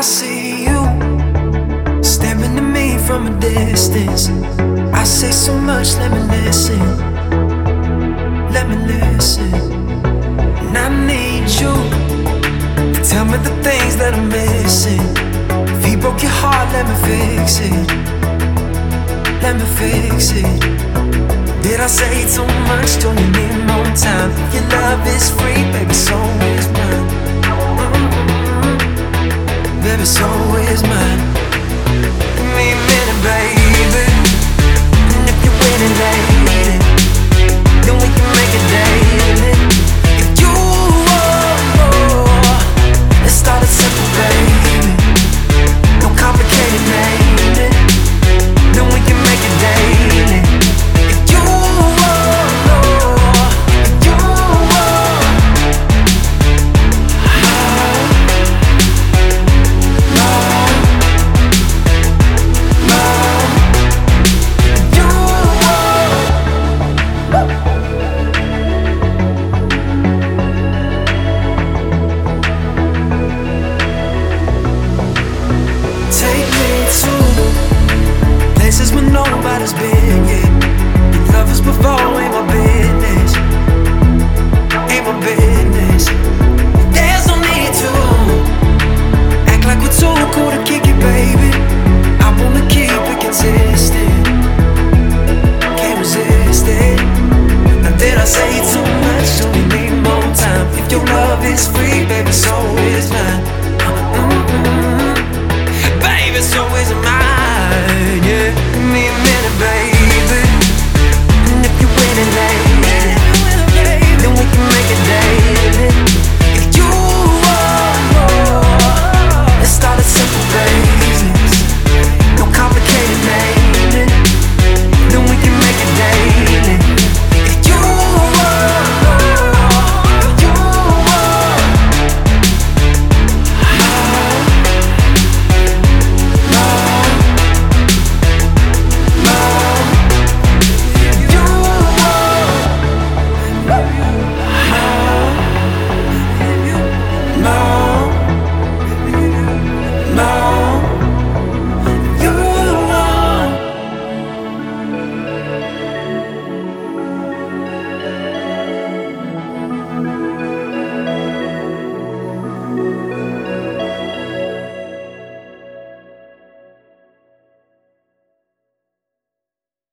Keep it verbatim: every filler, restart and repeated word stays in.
see you staring at me from a distance. I say so much, let me listen. Let me listen. And I need you to tell me the things that I'm missing. If he broke your heart, let me fix it. Let me fix it. Did I say too much? Do you need more time? Your love is free, baby, so is mine. Mm-hmm. Baby, so is mine. Give me a minute, baby. And if you're waiting, lady, then we can make it daily. If you oh, let's start it simple, baby. No complicated, baby. Then we can make it daily. If you oh, if you take me to places where nobody's been.